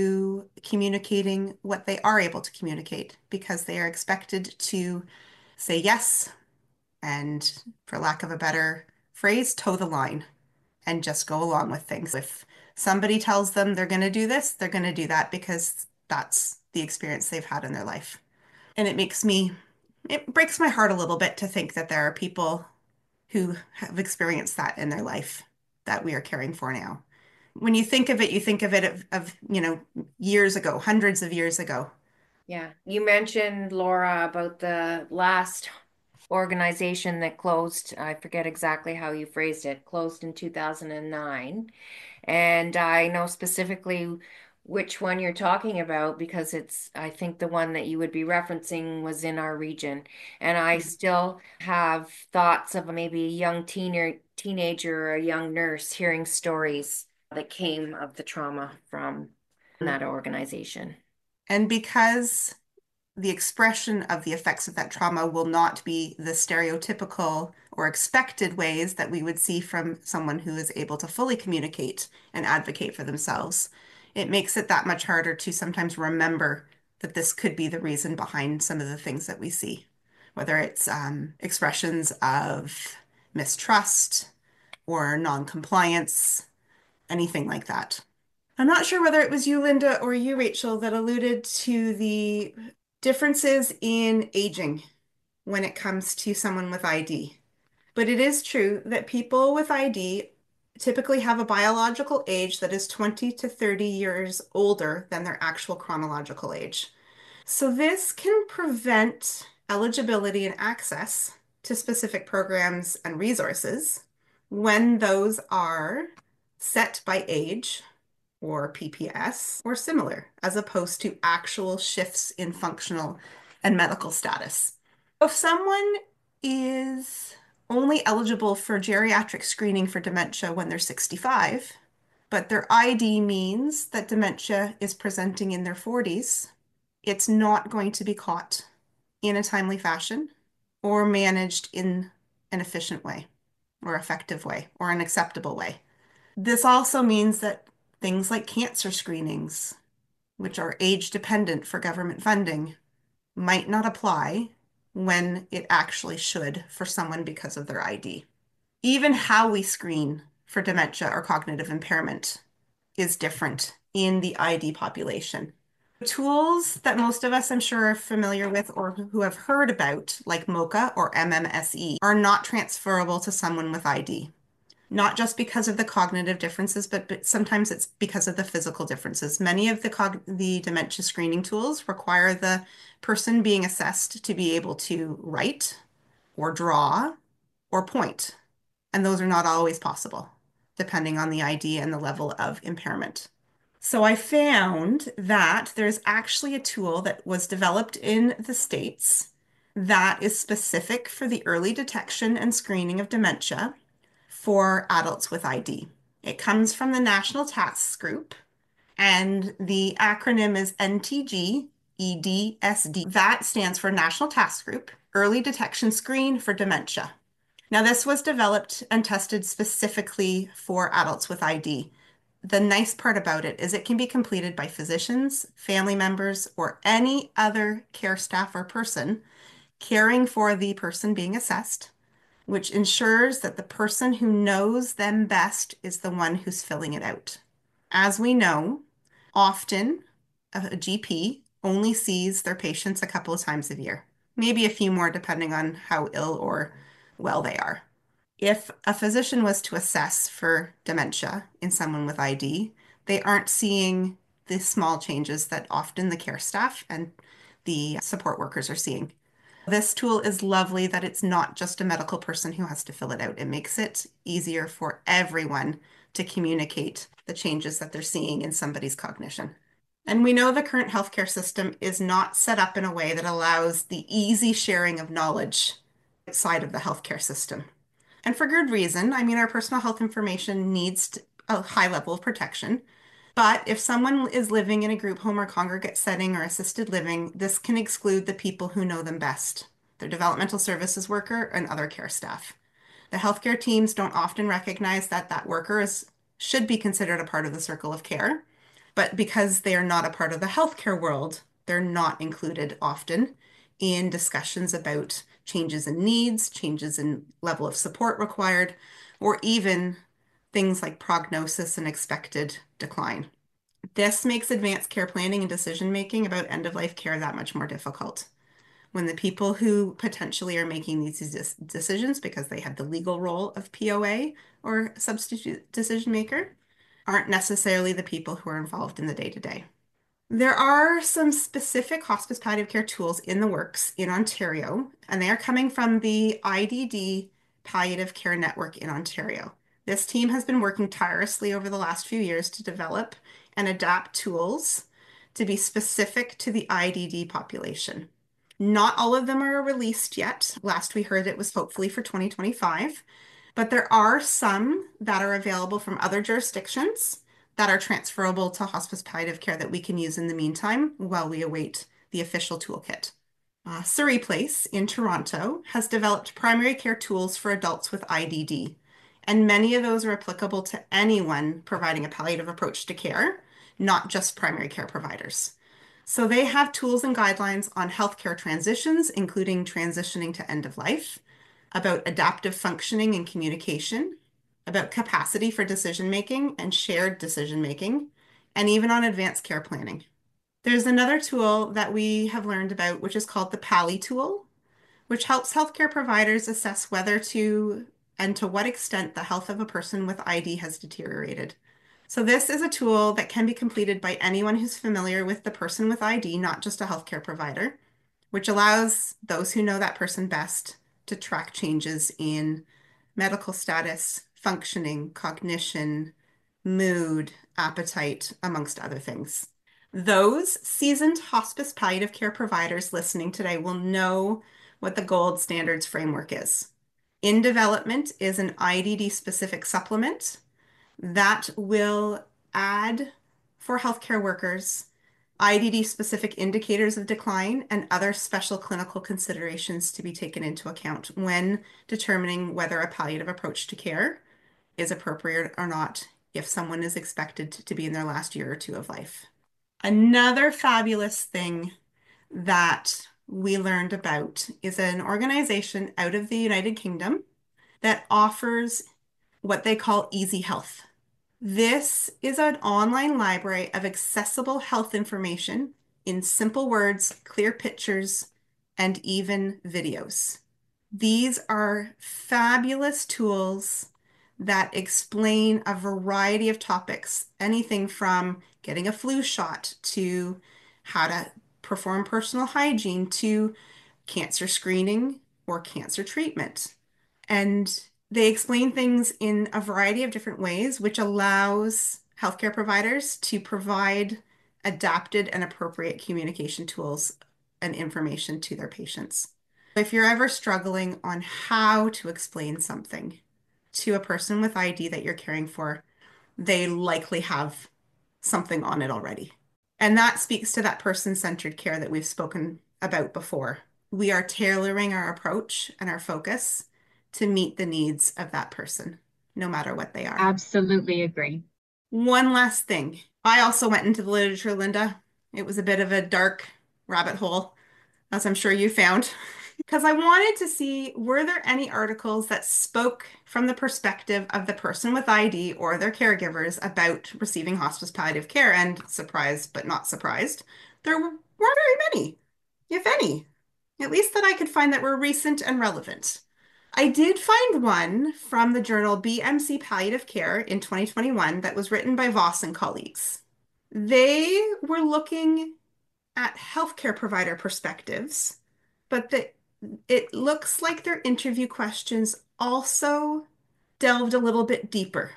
to communicating what they are able to communicate because they are expected to say yes and, for lack of a better phrase, toe the line and just go along with things. If somebody tells them they're going to do this, they're going to do that because that's the experience they've had in their life. And it makes me, it breaks my heart a little bit to think that there are people who have experienced that in their life that we are caring for now. When you think of it, you think of it of, of, you know, years ago, hundreds of years ago. Yeah. You mentioned, Laura, about the last organization that closed. I forget exactly how you phrased it, closed in two thousand nine. And I know specifically which one you're talking about because it's, I think the one that you would be referencing was in our region. And I still have thoughts of maybe a young teener, teenager or a young nurse hearing stories that came of the trauma from that organization. And because the expression of the effects of that trauma will not be the stereotypical or expected ways that we would see from someone who is able to fully communicate and advocate for themselves. It makes it that much harder to sometimes remember that this could be the reason behind some of the things that we see, whether it's um, expressions of mistrust or non-compliance, anything like that. I'm not sure whether it was you, Linda, or you, Rachel, that alluded to the differences in aging when it comes to someone with I D. But it is true that people with I D typically have a biological age that is twenty to thirty years older than their actual chronological age. So this can prevent eligibility and access to specific programs and resources when those are set by age or P P S or similar, as opposed to actual shifts in functional and medical status. If someone is only eligible for geriatric screening for dementia when they're sixty-five, but their I D means that dementia is presenting in their forties, it's not going to be caught in a timely fashion or managed in an efficient way or effective way or an acceptable way. This also means that things like cancer screenings, which are age dependent for government funding, might not apply when it actually should for someone because of their I D. Even how we screen for dementia or cognitive impairment is different in the I D population. Tools that most of us, I'm sure, are familiar with or who have heard about, like MoCA or M M S E, are not transferable to someone with I D. Not just because of the cognitive differences, but, but sometimes it's because of the physical differences. Many of the cog the dementia screening tools require the person being assessed to be able to write or draw or point. And those are not always possible, depending on the I D and the level of impairment. So I found that there's actually a tool that was developed in the States that is specific for the early detection and screening of dementia for adults with I D. It comes from the National Task Group, and the acronym is N T G E D S D. That stands for National Task Group, Early Detection Screen for Dementia. Now, this was developed and tested specifically for adults with I D. The nice part about it is it can be completed by physicians, family members, or any other care staff or person caring for the person being assessed, which ensures that the person who knows them best is the one who's filling it out. As we know, often a G P only sees their patients a couple of times a year, maybe a few more depending on how ill or well they are. If a physician was to assess for dementia in someone with I D, they aren't seeing the small changes that often the care staff and the support workers are seeing. This tool is lovely that it's not just a medical person who has to fill it out. It makes it easier for everyone to communicate the changes that they're seeing in somebody's cognition. And we know the current healthcare system is not set up in a way that allows the easy sharing of knowledge outside of the healthcare system. And for good reason. I mean, our personal health information needs a high level of protection. But if someone is living in a group home or congregate setting or assisted living, this can exclude the people who know them best, their developmental services worker and other care staff. The healthcare teams don't often recognize that that worker is, should be considered a part of the circle of care, but because they are not a part of the healthcare world, they're not included often in discussions about changes in needs, changes in level of support required, or even things like prognosis and expected decline. This makes advanced care planning and decision making about end of life care that much more difficult. When the people who potentially are making these decisions because they have the legal role of P O A or substitute decision maker aren't necessarily the people who are involved in the day to day. There are some specific hospice palliative care tools in the works in Ontario, and they are coming from the I D D Palliative Care Network in Ontario. This team has been working tirelessly over the last few years to develop and adapt tools to be specific to the I D D population. Not all of them are released yet. Last we heard it was hopefully for twenty twenty-five, but there are some that are available from other jurisdictions that are transferable to hospice palliative care that we can use in the meantime while we await the official toolkit. Uh, Surrey Place in Toronto has developed primary care tools for adults with I D D, and many of those are applicable to anyone providing a palliative approach to care, not just primary care providers. So they have tools and guidelines on healthcare transitions, including transitioning to end of life, about adaptive functioning and communication, about capacity for decision making and shared decision making, and even on advanced care planning. There's another tool that we have learned about, which is called the PALI tool, which helps healthcare providers assess whether to and to what extent the health of a person with I D has deteriorated. So this is a tool that can be completed by anyone who's familiar with the person with I D, not just a healthcare provider, which allows those who know that person best to track changes in medical status, functioning, cognition, mood, appetite, amongst other things. Those seasoned hospice palliative care providers listening today will know what the gold standards framework is. In development is an I D D specific supplement that will add for healthcare workers I D D specific indicators of decline and other special clinical considerations to be taken into account when determining whether a palliative approach to care is appropriate or not if someone is expected to be in their last year or two of life. Another fabulous thing that we learned about is an organization out of the United Kingdom that offers what they call Easy Health. This is an online library of accessible health information in simple words, clear pictures, and even videos. These are fabulous tools that explain a variety of topics, anything from getting a flu shot to how to perform personal hygiene to cancer screening or cancer treatment. And they explain things in a variety of different ways, which allows healthcare providers to provide adapted and appropriate communication tools and information to their patients. If you're ever struggling on how to explain something to a person with I D that you're caring for, they likely have something on it already. And that speaks to that person-centered care that we've spoken about before. We are tailoring our approach and our focus to meet the needs of that person, no matter what they are. Absolutely agree. One last thing. I also went into the literature, Linda. It was a bit of a dark rabbit hole, as I'm sure you found, because I wanted to see, were there any articles that spoke from the perspective of the person with I D or their caregivers about receiving hospice palliative care? And surprised but not surprised, there weren't very many, if any, at least that I could find that were recent and relevant. I did find one from the journal B M C Palliative Care in twenty twenty-one that was written by Voss and colleagues. They were looking at healthcare provider perspectives, but the, it looks like their interview questions also delved a little bit deeper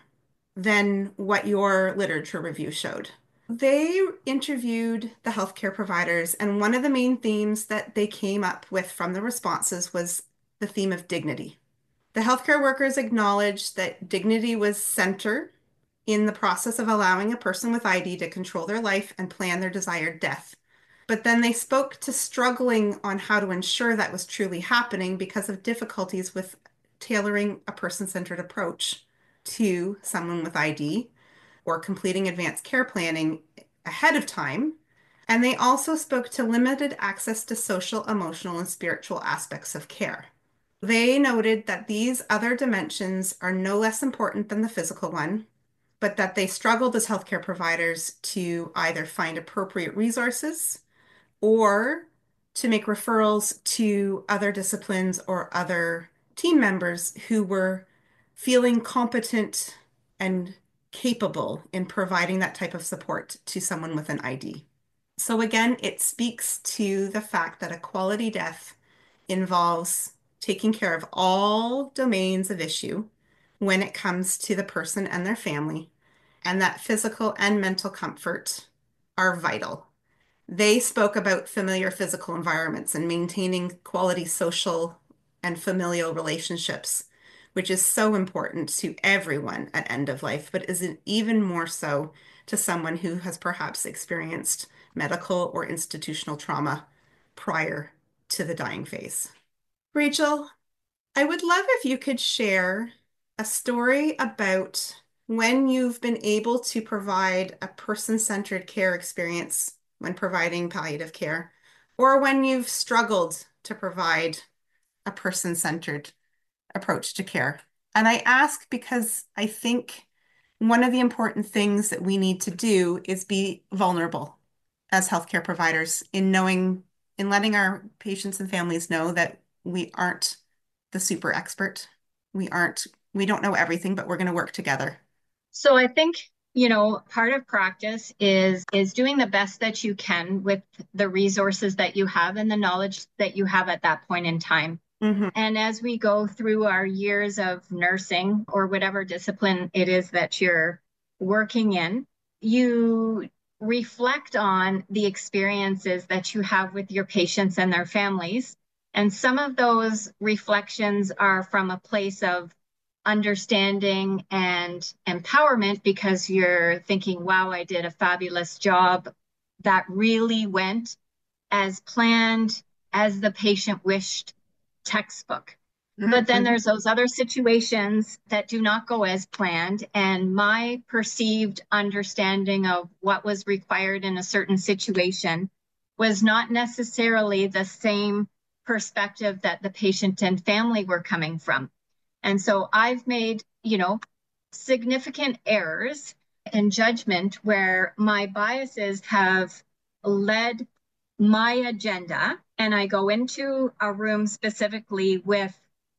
than what your literature review showed. They interviewed the healthcare providers, and one of the main themes that they came up with from the responses was the theme of dignity. The healthcare workers acknowledged that dignity was center in the process of allowing a person with I D to control their life and plan their desired death. But then they spoke to struggling on how to ensure that was truly happening because of difficulties with tailoring a person-centered approach to someone with I D or completing advanced care planning ahead of time. And they also spoke to limited access to social, emotional, and spiritual aspects of care. They noted that these other dimensions are no less important than the physical one, but that they struggled as healthcare providers to either find appropriate resources or to make referrals to other disciplines or other team members who were feeling competent and capable in providing that type of support to someone with an I D. So again, it speaks to the fact that a quality death involves taking care of all domains of issue when it comes to the person and their family, and that physical and mental comfort are vital. They spoke about familiar physical environments and maintaining quality social and familial relationships, which is so important to everyone at end of life, but is even more so to someone who has perhaps experienced medical or institutional trauma prior to the dying phase. Rachel, I would love if you could share a story about when you've been able to provide a person-centered care experience when providing palliative care, or when you've struggled to provide a person-centered approach to care. And I ask because I think one of the important things that we need to do is be vulnerable as healthcare providers in knowing, in letting our patients and families know that we aren't the super expert. We aren't, we don't know everything, but we're going to work together. So I think, you know, part of practice is is doing the best that you can with the resources that you have and the knowledge that you have at that point in time. Mm-hmm. And as we go through our years of nursing or whatever discipline it is that you're working in, you reflect on the experiences that you have with your patients and their families. And some of those reflections are from a place of understanding and empowerment because you're thinking, wow, I did a fabulous job. That really went as planned, as the patient wished, textbook. Mm-hmm. But then there's those other situations that do not go as planned. And my perceived understanding of what was required in a certain situation was not necessarily the same perspective that the patient and family were coming from. And so I've made, you know, significant errors in judgment where my biases have led my agenda, and I go into a room specifically with,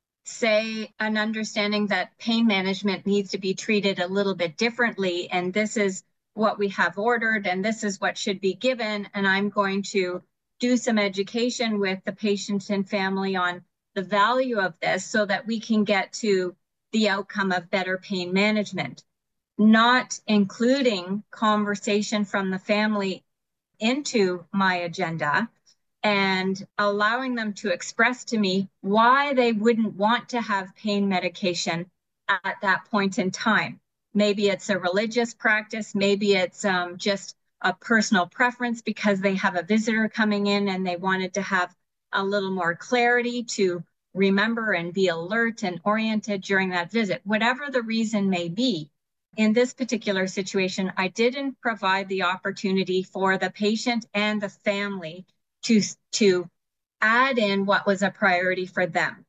say, an understanding that pain management needs to be treated a little bit differently, and this is what we have ordered, and this is what should be given, and I'm going to do some education with the patient and family on the value of this so that we can get to the outcome of better pain management, not including conversation from the family into my agenda and allowing them to express to me why they wouldn't want to have pain medication at that point in time. Maybe it's a religious practice, maybe it's um, just a personal preference because they have a visitor coming in and they wanted to have a little more clarity to remember and be alert and oriented during that visit. Whatever the reason may be, in this particular situation, I didn't provide the opportunity for the patient and the family to, to add in what was a priority for them.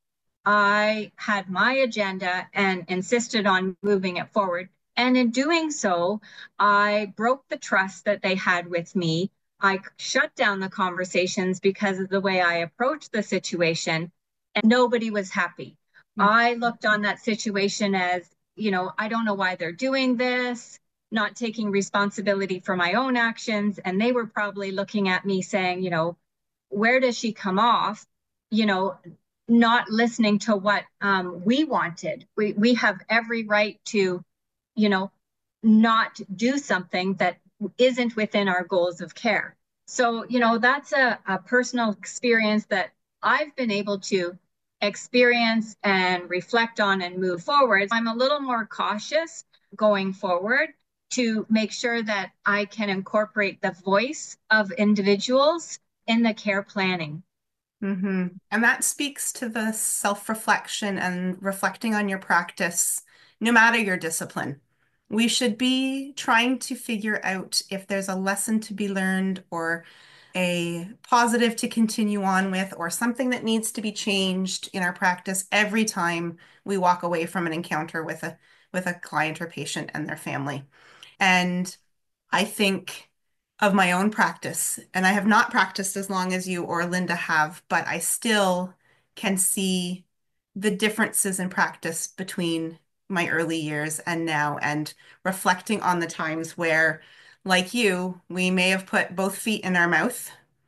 I had my agenda and insisted on moving it forward. And in doing so, I broke the trust that they had with me. I shut down the conversations because of the way I approached the situation, and nobody was happy. Mm-hmm. I looked on that situation as, you know, I don't know why they're doing this, not taking responsibility for my own actions. And they were probably looking at me saying, you know, where does she come off? You know, not listening to what um, we wanted. We, we have every right to, you know, not do something that isn't within our goals of care. So, you know, that's a, a personal experience that I've been able to experience and reflect on and move forward. I'm a little more cautious going forward to make sure that I can incorporate the voice of individuals in the care planning. Mm-hmm. And that speaks to the self-reflection and reflecting on your practice, no matter your discipline. We should be trying to figure out if there's a lesson to be learned or a positive to continue on with, or something that needs to be changed in our practice every time we walk away from an encounter with a with a client or patient and their family. And I think of my own practice, and I have not practiced as long as you or Linda have, but I still can see the differences in practice between my early years and now, and reflecting on the times where, like you, we may have put both feet in our mouth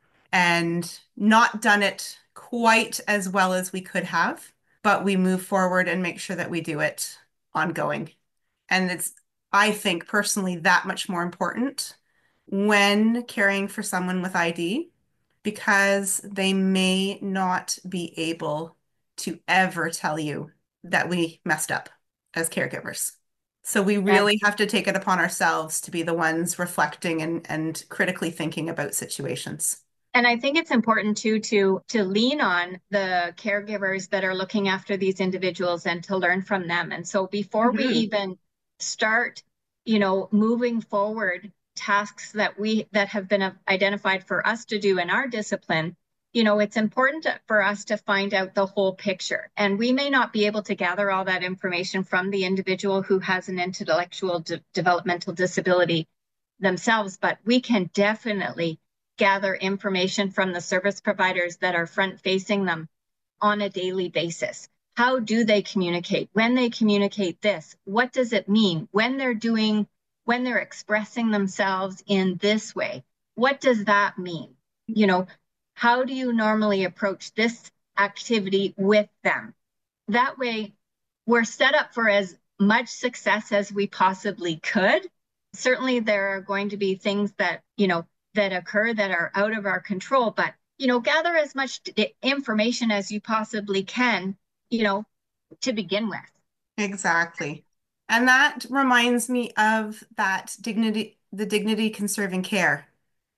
and not done it quite as well as we could have, but we move forward and make sure that we do it ongoing. And it's, I think personally, that much more important when caring for someone with I D because they may not be able to ever tell you that we messed up as caregivers. So we That really have to take it upon ourselves to be the ones reflecting and, and critically thinking about situations. And I think it's important too to to lean on the caregivers that are looking after these individuals and to learn from them. And so before we Mhm. even start, you know, moving forward tasks that we that have been identified for us to do in our discipline, you know, it's important to, for us to find out the whole picture. And we may not be able to gather all that information from the individual who has an intellectual de developmental disability themselves, but we can definitely gather information from the service providers that are front facing them on a daily basis. How do they communicate? When they communicate this, what does it mean? When they're doing, when they're expressing themselves in this way, what does that mean? You know, how do you normally approach this activity with them? That way, we're set up for as much success as we possibly could. Certainly, there are going to be things that, you know, that occur that are out of our control, but, you know, gather as much information as you possibly can, you know, to begin with. Exactly. And that reminds me of that dignity, the dignity conserving care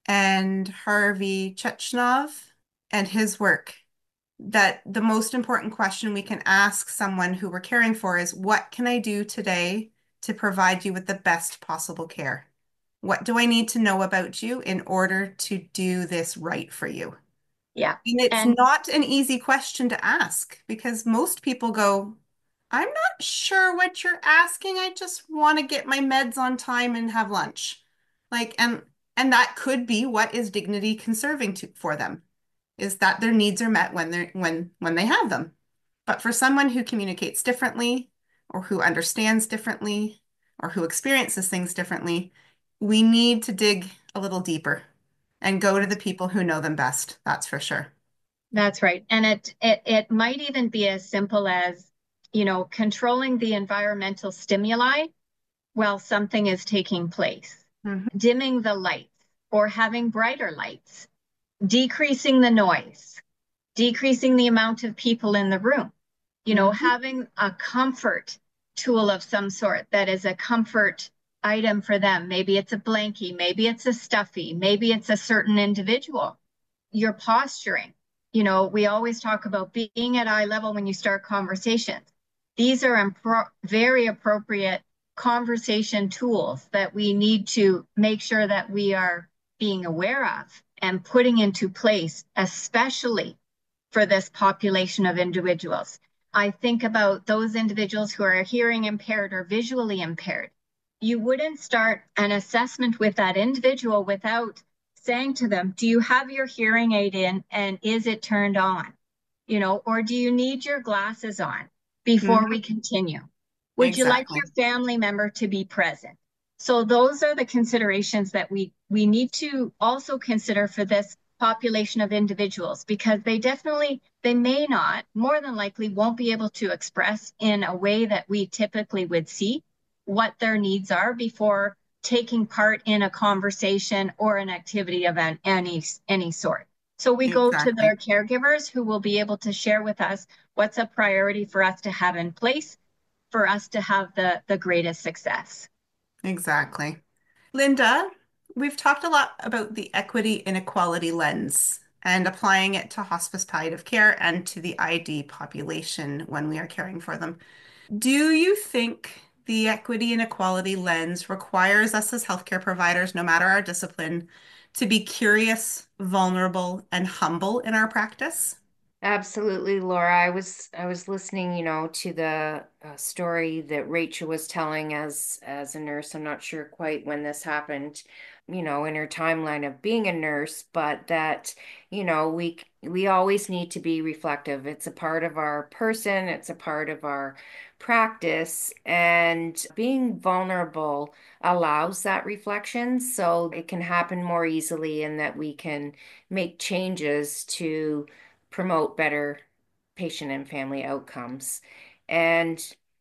and Harvey Chechnov and his work. That the most important question we can ask someone who we're caring for is, what can I do today to provide you with the best possible care? What do I need to know about you in order to do this right for you? Yeah. And it's And not an easy question to ask because most people go, I'm not sure what you're asking. I just want to get my meds on time and have lunch. Like, and and that could be what is dignity conserving to, for them, is that their needs are met when they're when when they have them. But for someone who communicates differently or who understands differently or who experiences things differently, we need to dig a little deeper and go to the people who know them best. That's for sure. that's right. And it it it might even be as simple as, you know, controlling the environmental stimuli while something is taking place, Mhm. dimming the lights or having brighter lights, decreasing the noise, decreasing the amount of people in the room, you know, Mhm. having a comfort tool of some sort that is a comfort item for them. Maybe it's a blankie, maybe it's a stuffy, maybe it's a certain individual. Your posturing, you know, we always talk about being at eye level when you start conversations. These are impro- very appropriate conversation tools that we need to make sure that we are being aware of and putting into place, especially for this population of individuals. I think about those individuals who are hearing impaired or visually impaired. You wouldn't start an assessment with that individual without saying to them, do you have your hearing aid in and is it turned on? You know, or do you need your glasses on before we Mhm. continue? Would you like Exactly. your family member to be present? So those are the considerations that we we need to also consider for this population of individuals because they definitely they may not more than likely won't be able to express in a way that we typically would see what their needs are before taking part in a conversation or an activity of an, any any sort. So we go to Exactly. their caregivers who will be able to share with us what's a priority for us to have in place for us to have the the greatest success. Exactly. Linda, we've talked a lot about the equity inequality lens and applying it to hospice palliative care and to the I D population when we are caring for them. Do you think the equity inequality lens requires us as healthcare providers, no matter our discipline, to be curious, vulnerable, and humble in our practice? Absolutely, Laura. I was I was listening, you know, to the uh, story that Rachel was telling as as a nurse. I'm not sure quite when this happened, you know, in her timeline of being a nurse, but that, you know, we we always need to be reflective. It's a part of our person, it's a part of our practice, and being vulnerable allows that reflection so it can happen more easily and that we can make changes to promote better patient and family outcomes. And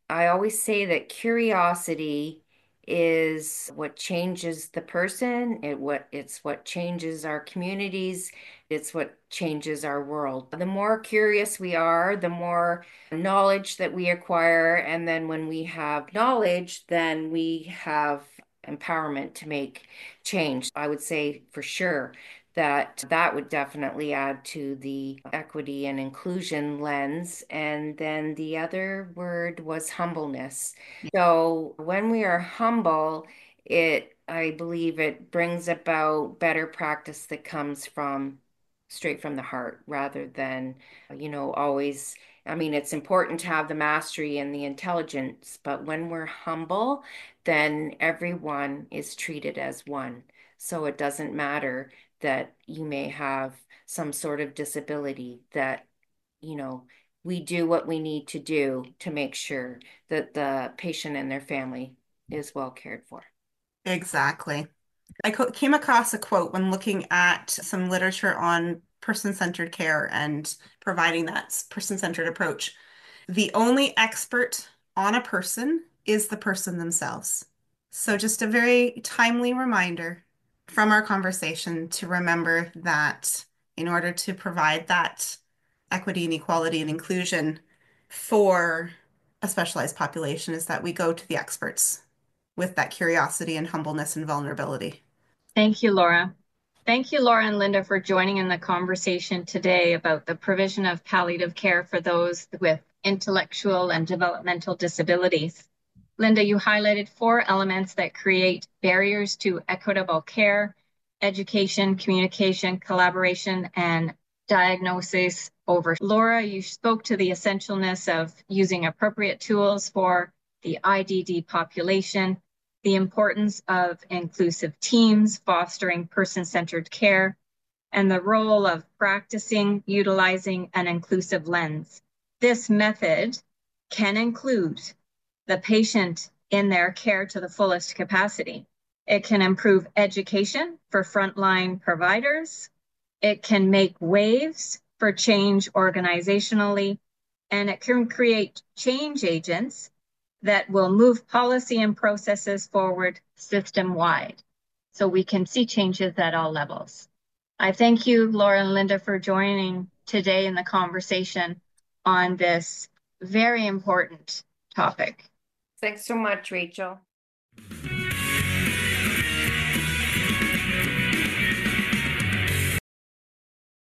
I always say that curiosity is what changes the person. It what it's what changes our communities. It's what changes our world. The more curious we are, the more knowledge that we acquire, and then when we have knowledge, then we have empowerment to make change. I would say for sure that that would definitely add to the equity and inclusion lens. And then the other word was humbleness. So when we are humble, it, I believe it brings about better practice that comes from straight from the heart rather than, you know, always. I mean, it's important to have the mastery and the intelligence, but when we're humble, then everyone is treated as one. So it doesn't matter that you may have some sort of disability, that, you know, we do what we need to do to make sure that the patient and their family is well cared for. Exactly. I co- came across a quote when looking at some literature on person-centered care and providing that person-centered approach. The only expert on a person is the person themselves. So just a very timely reminder from our conversation to remember that in order to provide that equity and equality and inclusion for a specialized population is that we go to the experts with that curiosity and humbleness and vulnerability. Thank you, Laura. Thank you, Laura and Linda, for joining in the conversation today about the provision of palliative care for those with intellectual and developmental disabilities. Linda, you highlighted four elements that create barriers to equitable care: education, communication, collaboration, and diagnosis over. Laura, you spoke to the essentialness of using appropriate tools for the I D D population, the importance of inclusive teams, fostering person-centered care, and the role of practicing, utilizing an inclusive lens. This method can include the patient in their care to the fullest capacity. It can improve education for frontline providers. It can make waves for change organizationally, and it can create change agents that will move policy and processes forward system-wide, so we can see changes at all levels. I thank you, Laura and Linda, for joining today in the conversation on this very important topic. Thanks so much, Rachel.